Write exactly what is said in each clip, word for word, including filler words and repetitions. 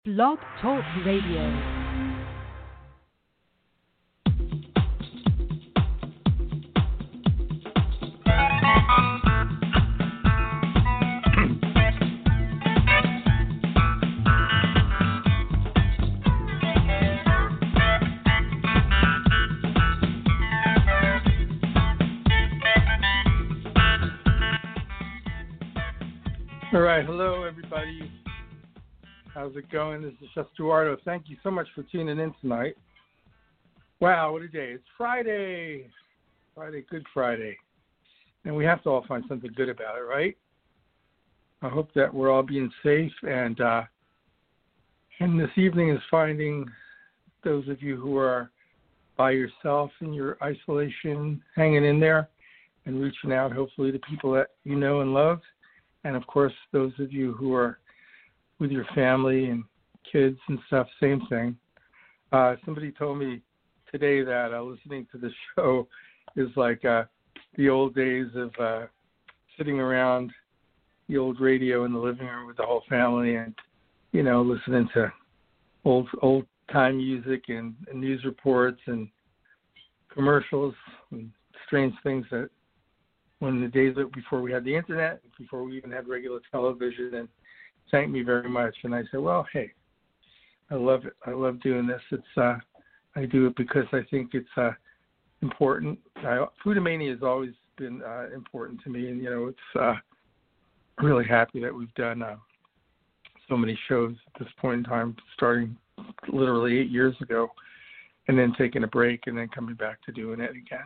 Blog Talk Radio. All right. Hello, everybody. How's it going? This is Chef Eduardo. Thank you so much for tuning in tonight. Wow, what a day. It's Friday. Friday, Good Friday. And we have to all find something good about it, right? I hope that we're all being safe. And, uh, and this evening is finding those of you who are by yourself in your isolation, hanging in there and reaching out, hopefully, to people that you know and love. And, of course, those of you who are with your family and kids and stuff, same thing. Uh, somebody told me today that uh, listening to the show is like uh, the old days of uh, sitting around the old radio in the living room with the whole family and, you know, listening to old old time music and, and news reports and commercials and strange things that when the days before we had the internet, before we even had regular television, and thanked me very much. And I said, well, hey, I love it. I love doing this. It's uh, I do it because I think it's uh, important. I, Foodamania has always been uh, important to me, and you know, it's uh, really happy that we've done uh, so many shows at this point in time, starting literally eight years ago, and then taking a break and then coming back to doing it again.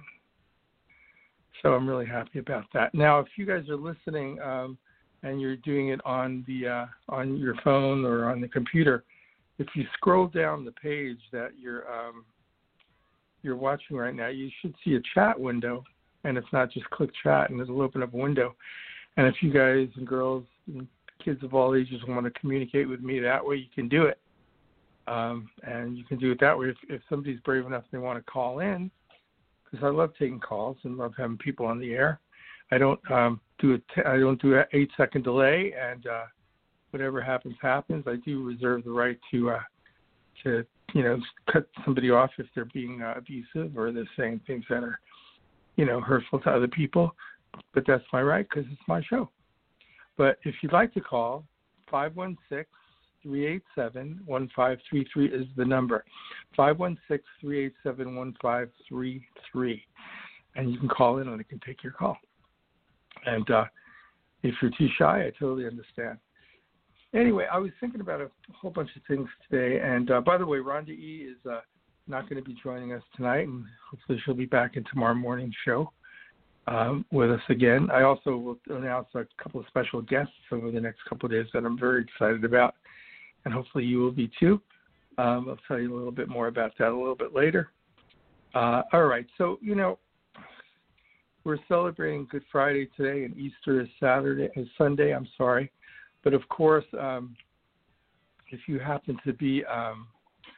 So I'm really happy about that. Now, if you guys are listening um, and you're doing it on the uh, on your phone or on the computer, if you scroll down the page that you're um, you're watching right now, you should see a chat window. And if not, just click chat and it'll open up a window. And if you guys and girls and kids of all ages want to communicate with me that way, you can do it. Um, and you can do it that way if, if somebody's brave enough they want to call in. Because I love taking calls and love having people on the air. I don't um, do a t- I don't do an eight second delay, and uh, whatever happens happens. I do reserve the right to uh, to you know cut somebody off if they're being uh, abusive or they're saying things that are you know hurtful to other people. But that's my right because it's my show. But if you'd like to call, five one six, three eight seven, one five three three is the number. five one six, three eight seven, one five three three. And you can call in and I can take your call. And uh, if you're too shy, I totally understand. Anyway, I was thinking about a whole bunch of things today. And uh, by the way, Rhonda E. is uh, not going to be joining us tonight. And hopefully she'll be back in tomorrow morning's show um, with us again. I also will announce a couple of special guests over the next couple of days that I'm very excited about. And hopefully you will be too. Um, I'll tell you a little bit more about that a little bit later. Uh, all right, so, you know, we're celebrating Good Friday today, and Easter is Saturday, is Sunday, I'm sorry. But, of course, um, if you happen to be um,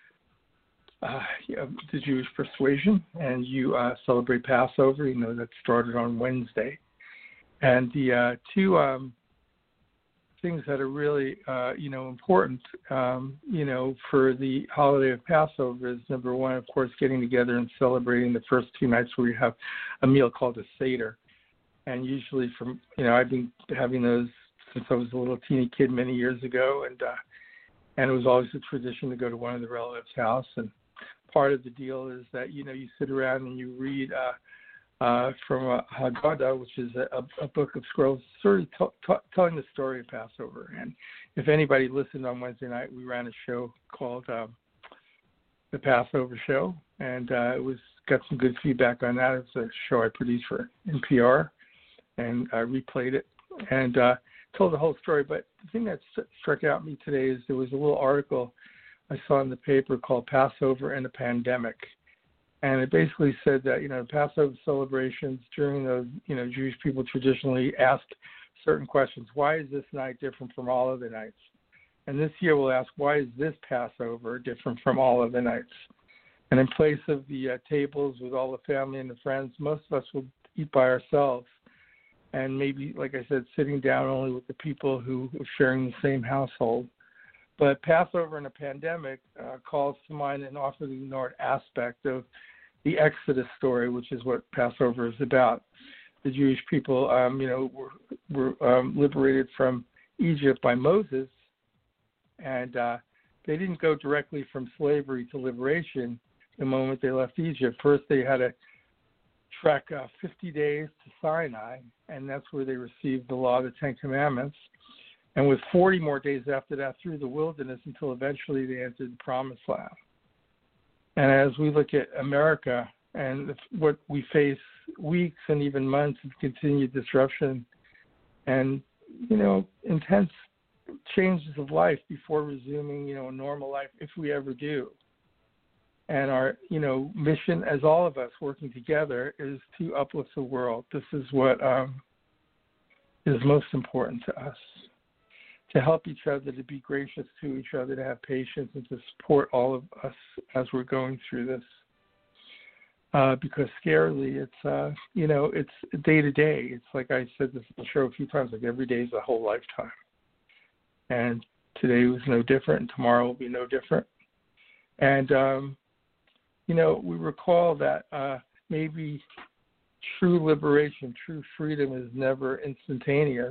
uh, you know, the Jewish persuasion and you uh, celebrate Passover, you know, that started on Wednesday. And the uh, two... Um, things that are really, uh, you know, important, um, you know, for the holiday of Passover is, number one, of course, getting together and celebrating the first two nights where you have a meal called a Seder. And usually from, you know, I've been having those since I was a little teeny kid many years ago, and uh, and it was always a tradition to go to one of the relatives' house. And part of the deal is that, you know, you sit around and you read uh, Uh, from uh, Haggadah, which is a, a book of scrolls, sort of t- t- telling the story of Passover. And if anybody listened on Wednesday night, we ran a show called um, The Passover Show, and uh, it was got some good feedback on that. It's a show I produced for N P R, and I replayed it and uh, told the whole story. But the thing that st- struck out me today is there was a little article I saw in the paper called Passover and the Pandemic. And it basically said that, you know, Passover celebrations during those, you know, Jewish people traditionally asked certain questions. Why is this night different from all other nights? And this year we'll ask, why is this Passover different from all other nights? And in place of the uh, tables with all the family and the friends, most of us will eat by ourselves. And maybe, like I said, sitting down only with the people who are sharing the same household. But Passover in a pandemic uh, calls to mind an often ignored aspect of the Exodus story, which is what Passover is about. The Jewish people, um, you know, were, were um, liberated from Egypt by Moses, and uh, they didn't go directly from slavery to liberation the moment they left Egypt. First, they had to trek uh, fifty days to Sinai, and that's where they received the law, the Ten Commandments. And with forty more days after that through the wilderness until eventually they entered the Promised Land. And as we look at America and what we face, weeks and even months of continued disruption and, you know, intense changes of life before resuming, you know, a normal life, if we ever do. And our, you know, mission as all of us working together is to uplift the world. This is what um, is most important to us, to help each other, to be gracious to each other, to have patience, and to support all of us as we're going through this. Uh, because scarily, it's, uh, you know, it's day to day. It's like I said this on the show a few times, like every day is a whole lifetime. And today was no different, and tomorrow will be no different. And, um, you know, we recall that uh, maybe true liberation, true freedom is never instantaneous.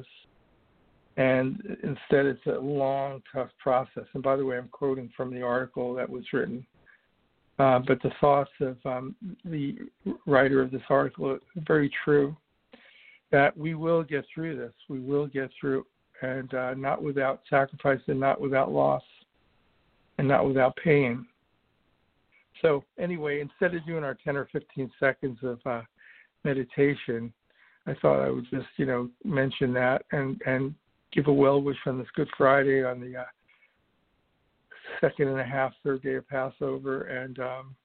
And instead, it's a long, tough process. And by the way, I'm quoting from the article that was written. Uh, but the thoughts of um, the writer of this article are very true, that we will get through this. We will get through, and uh, not without sacrifice and not without loss and not without pain. So anyway, instead of doing our ten or fifteen seconds of uh, meditation, I thought I would just, you know, mention that and, and give a well wish on this Good Friday, on the uh, second and a half, third day of Passover, and um,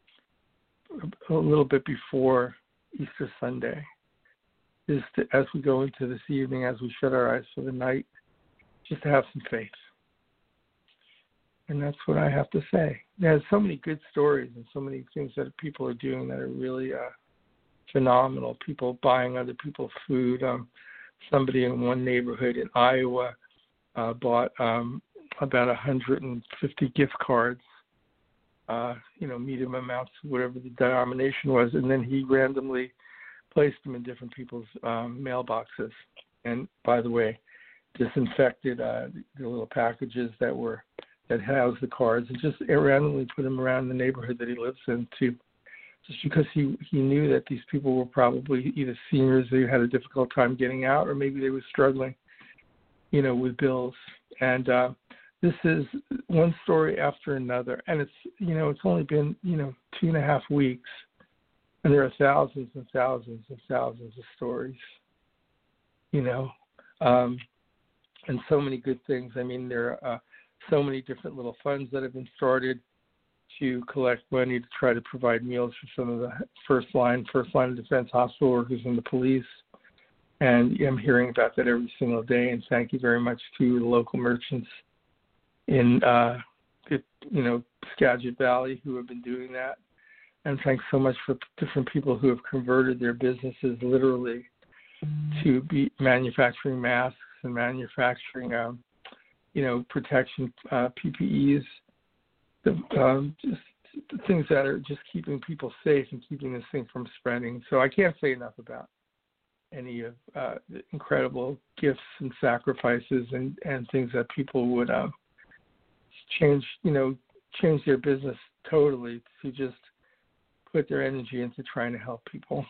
a little bit before Easter Sunday. Is to, as we go into this evening, as we shut our eyes for the night, just to have some faith. And that's what I have to say. There's so many good stories and so many things that people are doing that are really uh, phenomenal. People buying other people's food. Um, somebody in one neighborhood in Iowa uh, bought um, about one hundred fifty gift cards, uh, you know, medium amounts, whatever the denomination was, and then he randomly placed them in different people's um, mailboxes. And by the way, disinfected uh, the little packages that were that housed the cards, and just randomly put them around the neighborhood that he lives in, to just because he, he knew that these people were probably either seniors who had a difficult time getting out, or maybe they were struggling, you know, with bills. And uh, this is one story after another, and it's, you know, it's only been, you know, two and a half weeks, and there are thousands and thousands and thousands of stories, you know, um, and so many good things. I mean, there are uh, so many different little funds that have been started to collect money to try to provide meals for some of the first line, first line of defense hospital workers and the police. And I'm hearing about that every single day. And thank you very much to the local merchants in, uh, you know, Skagit Valley who have been doing that. And thanks so much for different people who have converted their businesses literally to be manufacturing masks and manufacturing, um, you know, protection uh, P P Es, the, um, just the things that are just keeping people safe and keeping this thing from spreading. So I can't say enough about any of uh, the incredible gifts and sacrifices and, and things that people would uh, change, you know, change their business totally to just put their energy into trying to help people.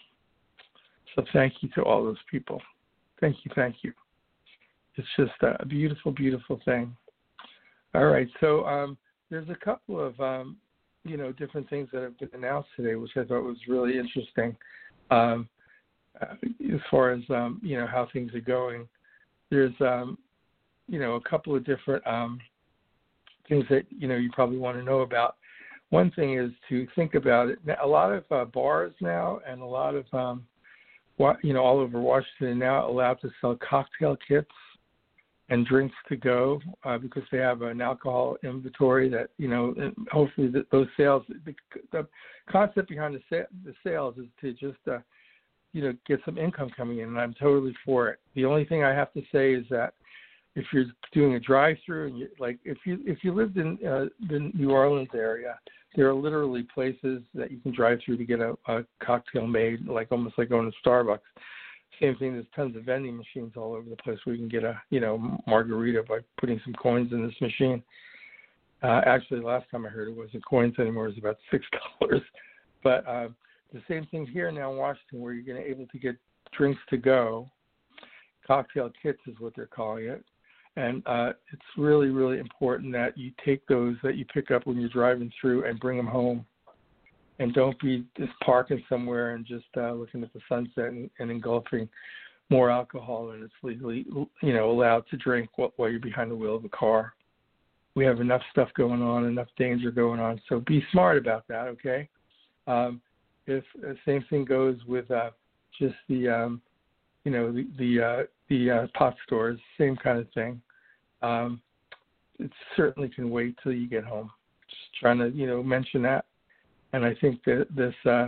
So thank you to all those people. Thank you, thank you. It's just a beautiful, beautiful thing. All right, so um, there's a couple of, um, you know, different things that have been announced today, which I thought was really interesting. Um, uh, as far as, um, you know, how things are going, there's, um, you know, a couple of different um, things that, you know, you probably want to know about. One thing is to think about it. A lot of uh, bars now and a lot of, um, you know, all over Washington are now allowed to sell cocktail kits and drinks to go uh, because they have an alcohol inventory that, you know, and hopefully the, those sales, the, the concept behind the, sa- the sales is to just, uh, you know, get some income coming in, and I'm totally for it. The only thing I have to say is that if you're doing a drive-through, and you, like if you if you lived in uh, the New Orleans area, there are literally places that you can drive through to get a, a cocktail made, like almost like going to Starbucks. Same thing. There's tons of vending machines all over the place where you can get a you know margarita by putting some coins in this machine. Uh, actually, last time I heard it wasn't coins anymore; it was about six dollars. But uh, the same thing here now in Washington, where you're going to be able to get drinks to go. Cocktail kits is what they're calling it. And uh, it's really, really important that you take those that you pick up when you're driving through and bring them home. And don't be just parking somewhere and just uh, looking at the sunset and, and engulfing more alcohol than it's legally, you know, allowed to drink while you're behind the wheel of a car. We have enough stuff going on, enough danger going on. So be smart about that, okay? Um, if the uh, same thing goes with uh, just the, um, you know, the the, uh, the uh, pot stores, same kind of thing. Um, it certainly can wait till you get home. Just trying to, you know, mention that. And I think that this uh,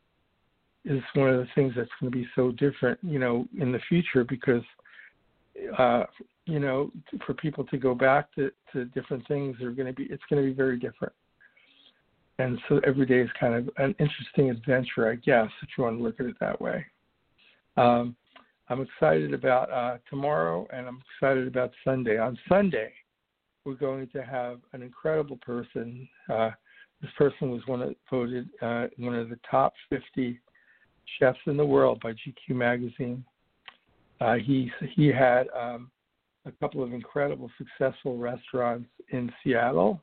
is one of the things that's going to be so different, you know, in the future because, uh, you know, for people to go back to, to different things are going to be, it's going to be very different. And so every day is kind of an interesting adventure, I guess, if you want to look at it that way. Um, I'm excited about uh, tomorrow, and I'm excited about Sunday. On Sunday, we're going to have an incredible person. Uh, this person was one of, voted uh, one of the top fifty chefs in the world by G Q magazine. Uh, he he had um, a couple of incredible, successful restaurants in Seattle,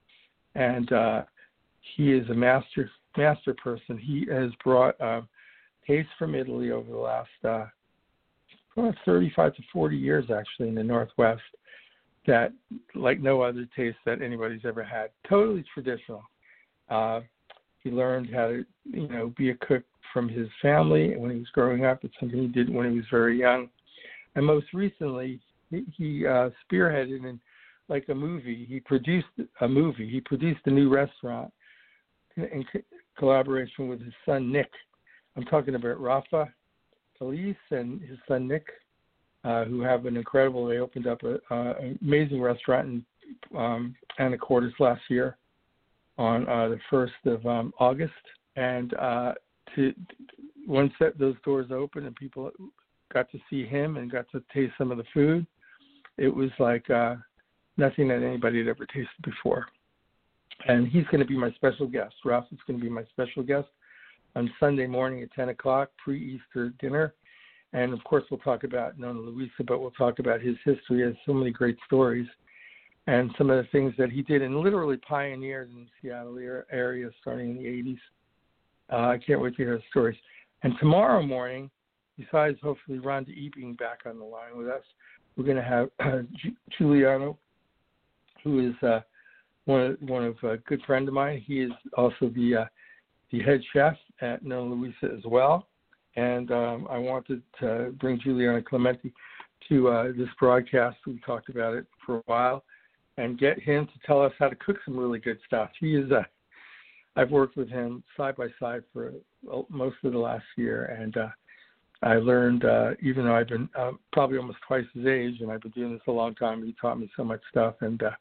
and uh, he is a master master person. He has brought uh, tastes from Italy over the last uh, thirty-five to forty years, actually, in the Northwest, that like no other taste that anybody's ever had. Totally traditional. Uh, he learned how to, you know, be a cook from his family when he was growing up. It's something he did when he was very young. And most recently, he, he uh, spearheaded in like a movie. He produced a movie. He produced a new restaurant in, in co- collaboration with his son, Nick. I'm talking about Rafa Calise and his son, Nick, uh, who have an incredible, they opened up a, uh, an amazing restaurant in um, Anacortes last year on uh, the first of um, August. And uh, to once that, those doors opened and people got to see him and got to taste some of the food, it was like uh, nothing that anybody had ever tasted before. And he's going to be my special guest. Ralph is going to be my special guest on Sunday morning at ten o'clock, pre-Easter dinner. And, of course, we'll talk about Nona Luisa, but we'll talk about his history. He has so many great stories and some of the things that he did and literally pioneered in the Seattle area starting in the eighties. Uh, I can't wait to hear his stories. And tomorrow morning, besides hopefully Rhonda E. being back on the line with us, we're going to have uh, Giuliano, who is uh, one of, one of a good friend of mine. He is also the uh, the head chef at Nona Luisa as well. And um, I wanted to bring Giuliano Clementi to uh, this broadcast. We talked about it for a while and get him to tell us how to cook some really good stuff. He is a, I've worked with him side by side for most of the last year. And uh, I learned, uh, even though I've been uh, probably almost twice his age and I've been doing this a long time, he taught me so much stuff and uh,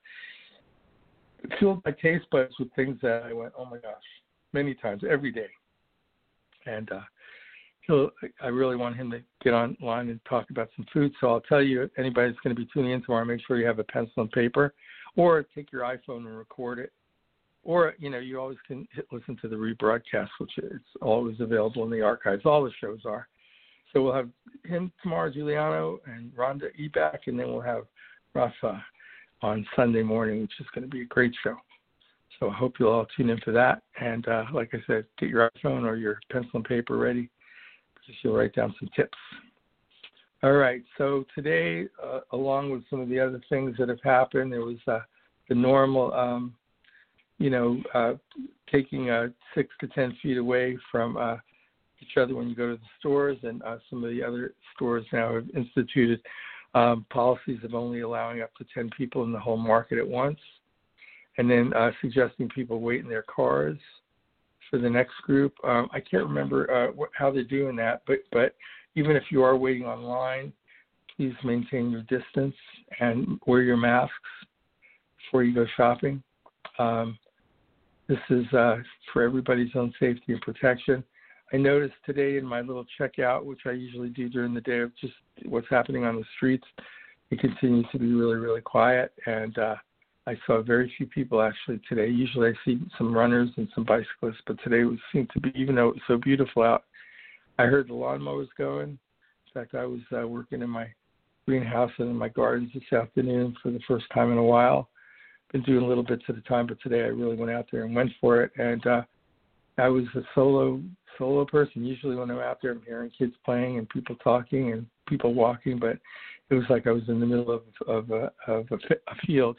filled my taste buds with things that I went, oh my gosh, many times, every day. And uh, so I really want him to get online and talk about some food. So I'll tell you, anybody that's going to be tuning in tomorrow, make sure you have a pencil and paper or take your iPhone and record it. Or, you know, you always can hit listen to the rebroadcast, which is always available in the archives. All the shows are. So we'll have him tomorrow, Giuliano, and Rhonda E. back, and then we'll have Rafa on Sunday morning, which is going to be a great show. So I hope you'll all tune in for that. And uh, like I said, get your iPhone or your pencil and paper ready because you'll write down some tips. All right. So today, uh, along with some of the other things that have happened, there was uh, the normal, um, you know, uh, taking uh, six to ten feet away from uh, each other when you go to the stores. And uh, some of the other stores now have instituted um, policies of only allowing up to ten people in the whole market at once. And then uh, suggesting people wait in their cars for the next group. Um, I can't remember uh, what, how they're doing that, but, but even if you are waiting online, please maintain your distance and wear your masks before you go shopping. Um, this is uh, for everybody's own safety and protection. I noticed today in my little checkout, which I usually do during the day, of just what's happening on the streets, it continues to be really, really quiet. And uh, I saw very few people actually today. Usually I see some runners and some bicyclists, but today it seemed to be, even though it was so beautiful out, I heard the lawnmowers going. In fact, I was uh, working in my greenhouse and in my gardens this afternoon for the first time in a while. Been doing little bits at a time, but today I really went out there and went for it. And uh, I was a solo solo person. Usually when I'm out there, I'm hearing kids playing and people talking and people walking, but it was like I was in the middle of of a, of a, a field.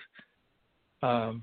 Um,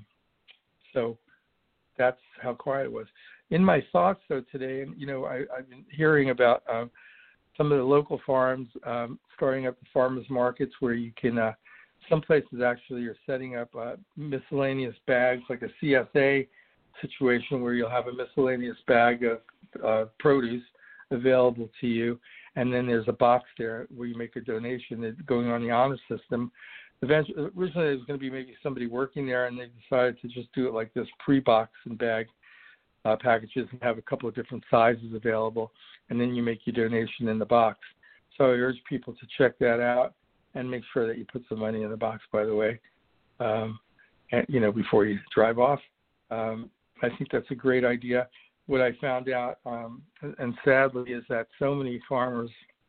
so that's how quiet it was. In my thoughts, though, today, and you know, I, I've been hearing about um, some of the local farms um, starting up the farmers markets where you can. Uh, some places actually are setting up uh, miscellaneous bags, like a C S A situation where you'll have a miscellaneous bag of uh, produce available to you, and then there's a box there where you make a donation that's going on the honor system. Eventually, originally, it was going to be maybe somebody working there, and they decided to just do it like this pre-box and bag uh, packages and have a couple of different sizes available, and then you make your donation in the box. So I urge people to check that out and make sure that you put some money in the box, by the way, um, and, you know, before you drive off. Um, I think that's a great idea. What I found out, um, and sadly, is that so many farmers,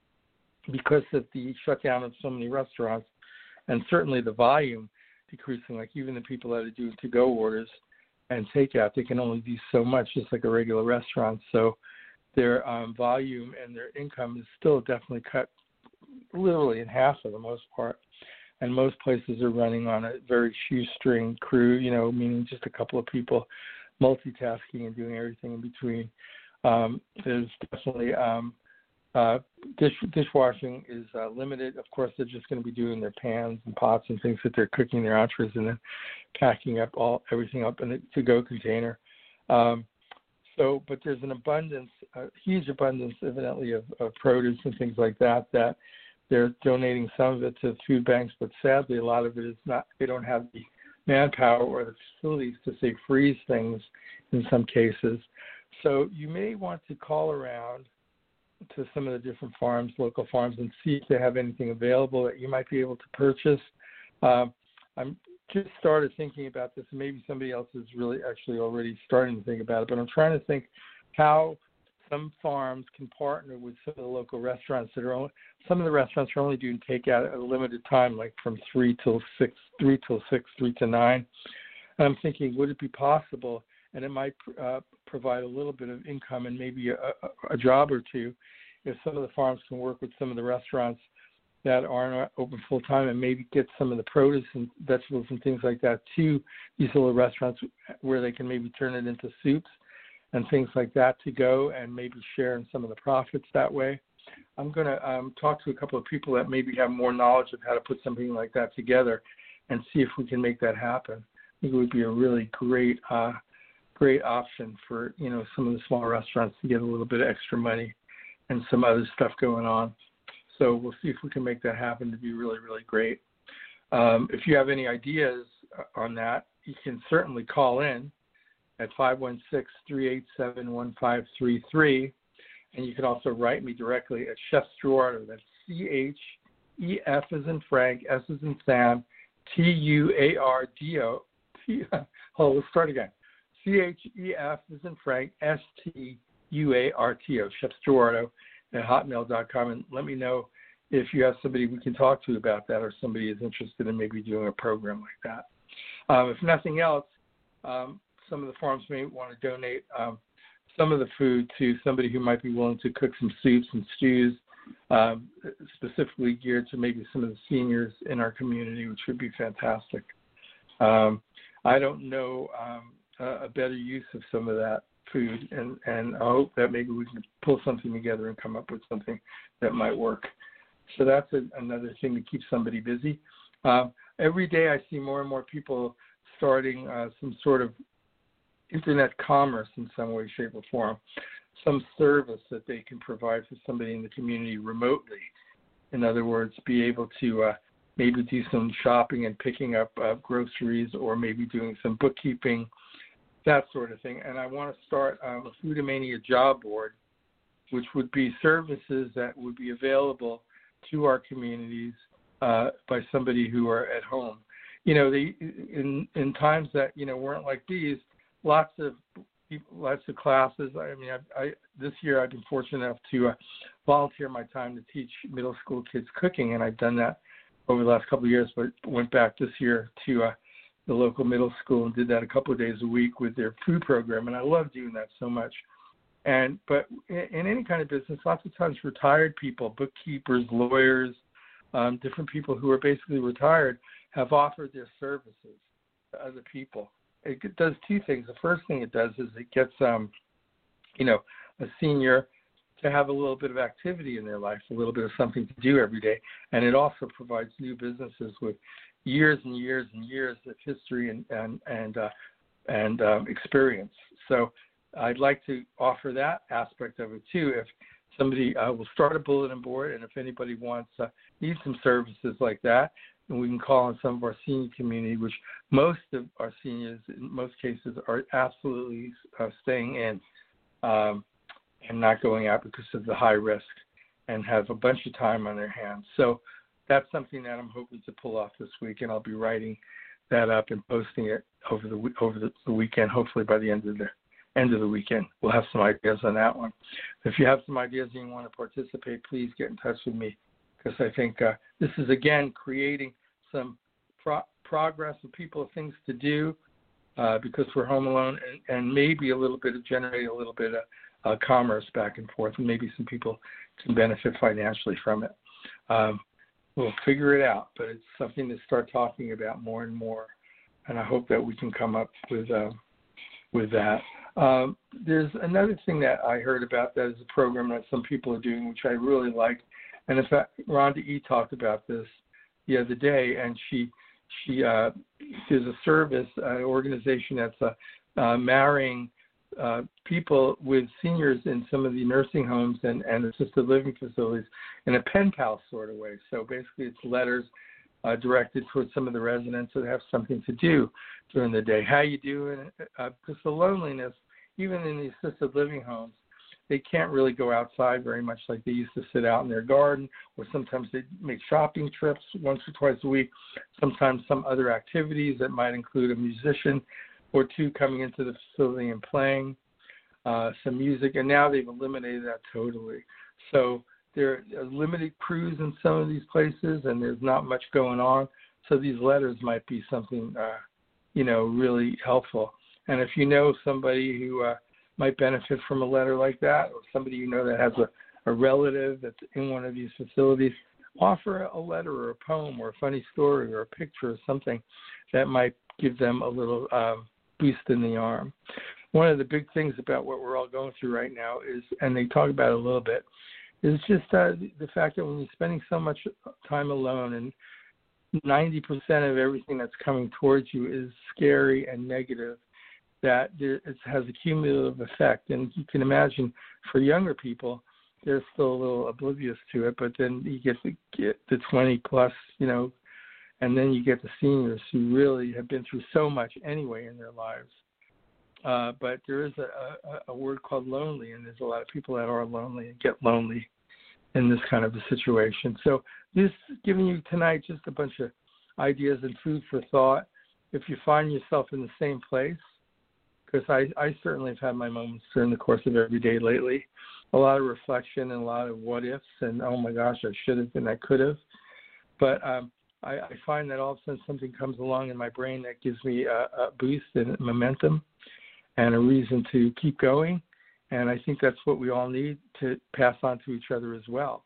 because of the shutdown of so many restaurants, and certainly the volume decreasing, like even the people that are doing to-go orders and takeout, they can only do so much, just like a regular restaurant. So their um, volume and their income is still definitely cut literally in half for the most part. And most places are running on a very shoestring crew, you know, meaning just a couple of people multitasking and doing everything in between. Um, there's definitely um, uh, dish, dishwashing is uh, limited. Of course, they're just going to be doing their pans and pots and things that they're cooking their entrees and then packing up all everything up in a to-go container. Um, so, but there's an abundance, a huge abundance, evidently, of, of produce and things like that that they're donating some of it to food banks, but sadly, a lot of it is not. They don't have the manpower or the facilities to, say, freeze things in some cases. So you may want to call around to some of the different farms, local farms, and see if they have anything available that you might be able to purchase. Um, I'm just started thinking about this, and maybe somebody else is really actually already starting to think about it, but I'm trying to think how some farms can partner with some of the local restaurants that are only, some of the restaurants are only doing takeout at a limited time, like from three till six, three till six, three to nine. And I'm thinking, would it be possible, and it might uh, provide a little bit of income and maybe a, a, a job or two, if some of the farms can work with some of the restaurants that aren't open full time and maybe get some of the produce and vegetables and things like that to these little restaurants where they can maybe turn it into soups and things like that to go and maybe share in some of the profits that way. I'm going to um, talk to a couple of people that maybe have more knowledge of how to put something like that together and see if we can make that happen. I think it would be a really great, uh, great option for, you know, some of the small restaurants to get a little bit of extra money and some other stuff going on. So we'll see if we can make that happen to be really, really great. Um, if you have any ideas on that, you can certainly call in at five one six, three eight seven, one five three three. And you can also write me directly at Chef Stuardo. That's C H E F as in Frank, S as in Sam, T U A R D O. Oh, let's start again. C H E F as in Frank, S T U A R T O, Chef Stuardo at hotmail dot com. And let me know if you have somebody we can talk to about that or somebody is interested in maybe doing a program like that. Um, if nothing else, um, some of the farms may want to donate um, some of the food to somebody who might be willing to cook some soups and stews, um, specifically geared to maybe some of the seniors in our community, which would be fantastic. Um, I don't know um, a, a better use of some of that food, and, and I hope that maybe we can pull something together and come up with something that might work. So that's a, another thing to keep somebody busy. Uh, every day I see more and more people starting uh, some sort of internet commerce in some way, shape, or form, some service that they can provide for somebody in the community remotely. In other words, be able to uh, maybe do some shopping and picking up uh, groceries, or maybe doing some bookkeeping, that sort of thing. And I want to start um, a Foodamania job board, which would be services that would be available to our communities uh, by somebody who are at home. You know, they, in in times that, you know, weren't like these, lots of lots of classes. I mean, I, I this year I've been fortunate enough to uh, volunteer my time to teach middle school kids cooking, and I've done that over the last couple of years, but went back this year to uh, the local middle school and did that a couple of days a week with their food program, and I love doing that so much. And but in, in any kind of business, lots of times retired people, bookkeepers, lawyers, um, different people who are basically retired have offered their services to other people. It does two things. The first thing it does is it gets, um, you know, a senior to have a little bit of activity in their life, a little bit of something to do every day. And it also provides new businesses with years and years and years of history and and and, uh, and um, experience. So I'd like to offer that aspect of it too. If somebody uh, will start a bulletin board, and if anybody wants uh, needs some services like that, and we can call on some of our senior community, which most of our seniors, in most cases, are absolutely uh, staying in um, and not going out because of the high risk, and have a bunch of time on their hands. So that's something that I'm hoping to pull off this week, and I'll be writing that up and posting it over the over the, the weekend. Hopefully by the end of the end of the weekend, we'll have some ideas on that one. If you have some ideas and you want to participate, please get in touch with me, because I think uh, this is, again, creating some pro- progress and people things to do uh, because we're home alone, and, and maybe a little bit of generating a little bit of uh, commerce back and forth, and maybe some people can benefit financially from it. Um, we'll figure it out, but it's something to start talking about more and more, and I hope that we can come up with uh, with that. Um, there's another thing that I heard about that is a program that some people are doing, which I really like. And in fact, Rhonda E. talked about this the other day, and she she uh, there's a service, an organization that's uh, uh, marrying uh, people with seniors in some of the nursing homes and, and assisted living facilities in a pen pal sort of way. So basically, it's letters uh, directed towards some of the residents that have something to do during the day. How you doing? Uh, because the loneliness, even in the assisted living homes, they can't really go outside very much like they used to sit out in their garden, or sometimes they make shopping trips once or twice a week, sometimes some other activities that might include a musician or two coming into the facility and playing uh, some music, and now they've eliminated that totally. So there are limited crews in some of these places, and there's not much going on, so these letters might be something, uh, you know, really helpful. And if you know somebody who uh, might benefit from a letter like that, or somebody you know that has a, a relative that's in one of these facilities, offer a letter or a poem or a funny story or a picture or something that might give them a little um, boost in the arm. One of the big things about what we're all going through right now is, and they talk about it a little bit, is just uh, the fact that when you're spending so much time alone, and ninety percent of everything that's coming towards you is scary and negative, that there, it has a cumulative effect. And you can imagine for younger people, they're still a little oblivious to it, but then you get to get the twenty plus, you know, and then you get the seniors who really have been through so much anyway in their lives. Uh, but there is a, a, a word called lonely, and there's a lot of people that are lonely and get lonely in this kind of a situation. So just giving you tonight just a bunch of ideas and food for thought. If you find yourself in the same place, because I, I certainly have had my moments during the course of every day lately, a lot of reflection and a lot of what ifs and, oh my gosh, I should have and I could have. But um, I, I find that all of a sudden something comes along in my brain that gives me a, a boost and momentum and a reason to keep going. And I think that's what we all need to pass on to each other as well.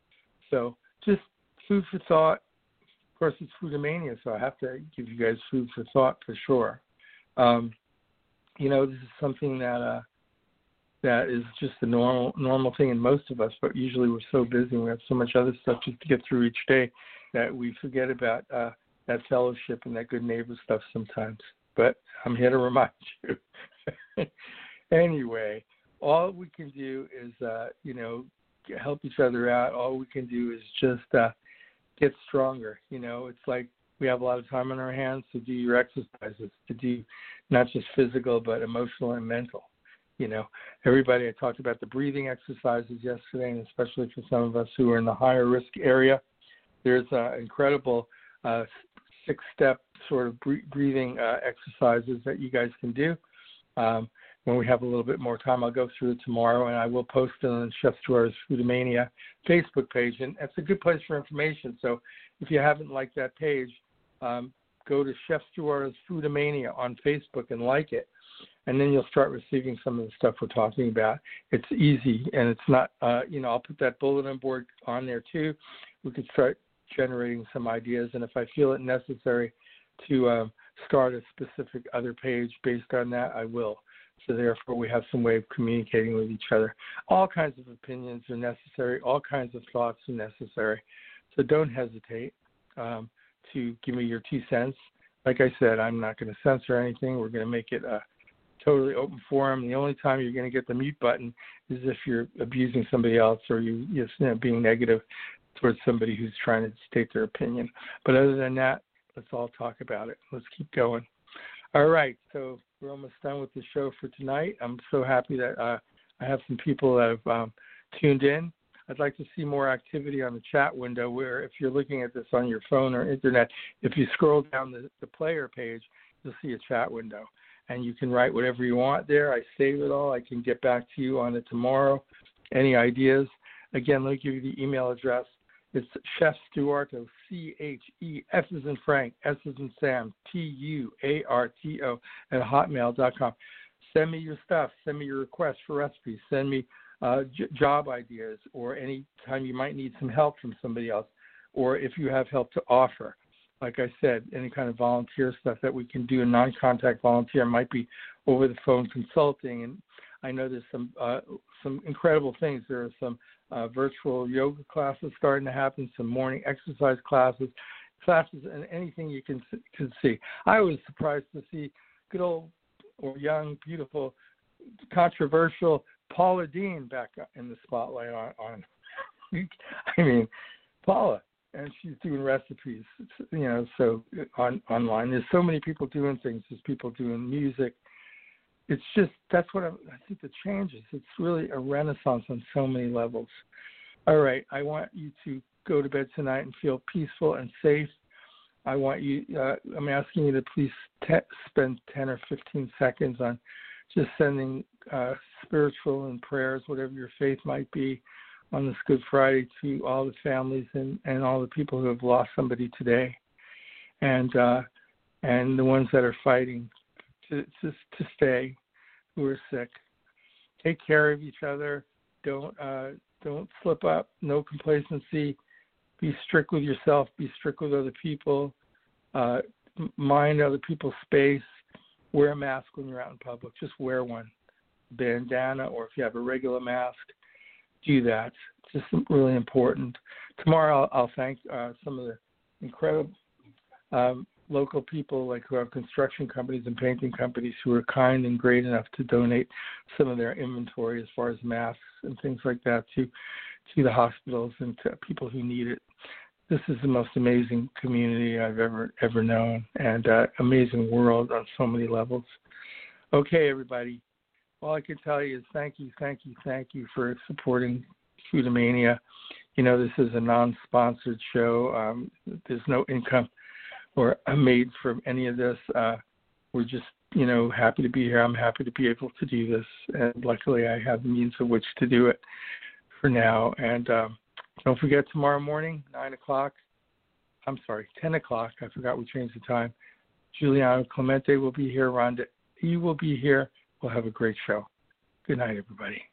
So just food for thought. Of course, it's Foodamania, so I have to give you guys food for thought for sure. Um, you know, this is something that uh, that is just a normal normal thing in most of us, but usually we're so busy and we have so much other stuff just to get through each day that we forget about uh, that fellowship and that good neighbor stuff sometimes. But I'm here to remind you. Anyway, all we can do is, uh, you know, help each other out. All we can do is just uh, get stronger. You know, it's like we have a lot of time on our hands to do your exercises, to do not just physical but emotional and mental. You know, everybody, I talked about the breathing exercises yesterday, and especially for some of us who are in the higher risk area, there's uh, incredible uh, six-step sort of breathing uh, exercises that you guys can do. Um, when we have a little bit more time, I'll go through it tomorrow, and I will post it on Chef Stuart's Foodamania Facebook page, and it's a good place for information. So if you haven't liked that page, um, go to Chef Stuart's Foodamania on Facebook and like it. And then you'll start receiving some of the stuff we're talking about. It's easy, and it's not, uh, you know, I'll put that bulletin board on there too. We could start generating some ideas, and if I feel it necessary to um, start a specific other page based on that, I will. So therefore, we have some way of communicating with each other. All kinds of opinions are necessary. All kinds of thoughts are necessary. So don't hesitate um, to give me your two cents. Like I said, I'm not going to censor anything. We're going to make it a totally open forum. The only time you're going to get the mute button is if you're abusing somebody else or you, you know, being negative towards somebody who's trying to state their opinion. But other than that, let's all talk about it. Let's keep going. All right, so we're almost done with the show for tonight. I'm so happy that uh, I have some people that have um, tuned in. I'd like to see more activity on the chat window where if you're looking at this on your phone or internet, if you scroll down the, the player page, you'll see a chat window. And you can write whatever you want there. I save it all. I can get back to you on it tomorrow. Any ideas? Again, let me give you the email address. It's Chef Stuarto, C H E, F as in Frank, S as in Sam, T U A R T O, at hotmail dot com. Send me your stuff. Send me your requests for recipes. Send me uh, j- job ideas or any time you might need some help from somebody else or if you have help to offer. Like I said, any kind of volunteer stuff that we can do, a non-contact volunteer might be over the phone consulting. And I know there's some uh, some incredible things. There are some uh, virtual yoga classes starting to happen, some morning exercise classes, classes, and anything you can can see. I was surprised to see good old or young, beautiful, controversial Paula Deen back in the spotlight on. on I mean, Paula. And she's doing recipes, you know, so on online. There's so many people doing things. There's people doing music. It's just, that's what I, I think the change is. It's really a renaissance on so many levels. All right, I want you to go to bed tonight and feel peaceful and safe. I want you, uh, I'm asking you to please te- spend ten or fifteen seconds on just sending uh, spiritual and prayers, whatever your faith might be, on this Good Friday to all the families and, and all the people who have lost somebody today, and uh, and the ones that are fighting to, to to stay, who are sick. Take care of each other. Don't uh, don't slip up. No complacency. Be strict with yourself. Be strict with other people. Uh, mind other people's space. Wear a mask when you're out in public. Just wear one, bandana, or if you have a regular mask, do that. It's just really important. Tomorrow I'll, I'll thank uh, some of the incredible um, local people like who have construction companies and painting companies who are kind and great enough to donate some of their inventory as far as masks and things like that to to the hospitals and to people who need it. This is the most amazing community I've ever ever known, and uh, amazing world on so many levels. Okay, everybody. All I can tell you is thank you, thank you, thank you for supporting Foodamania. You know, this is a non-sponsored show. Um, there's no income or made from any of this. Uh, we're just, you know, happy to be here. I'm happy to be able to do this, and luckily I have the means of which to do it for now. And um, don't forget tomorrow morning, nine o'clock. I'm sorry, ten o'clock. I forgot we changed the time. Giuliano Clemente will be here. Rhonda E will be here. We'll have a great show. Good night, everybody.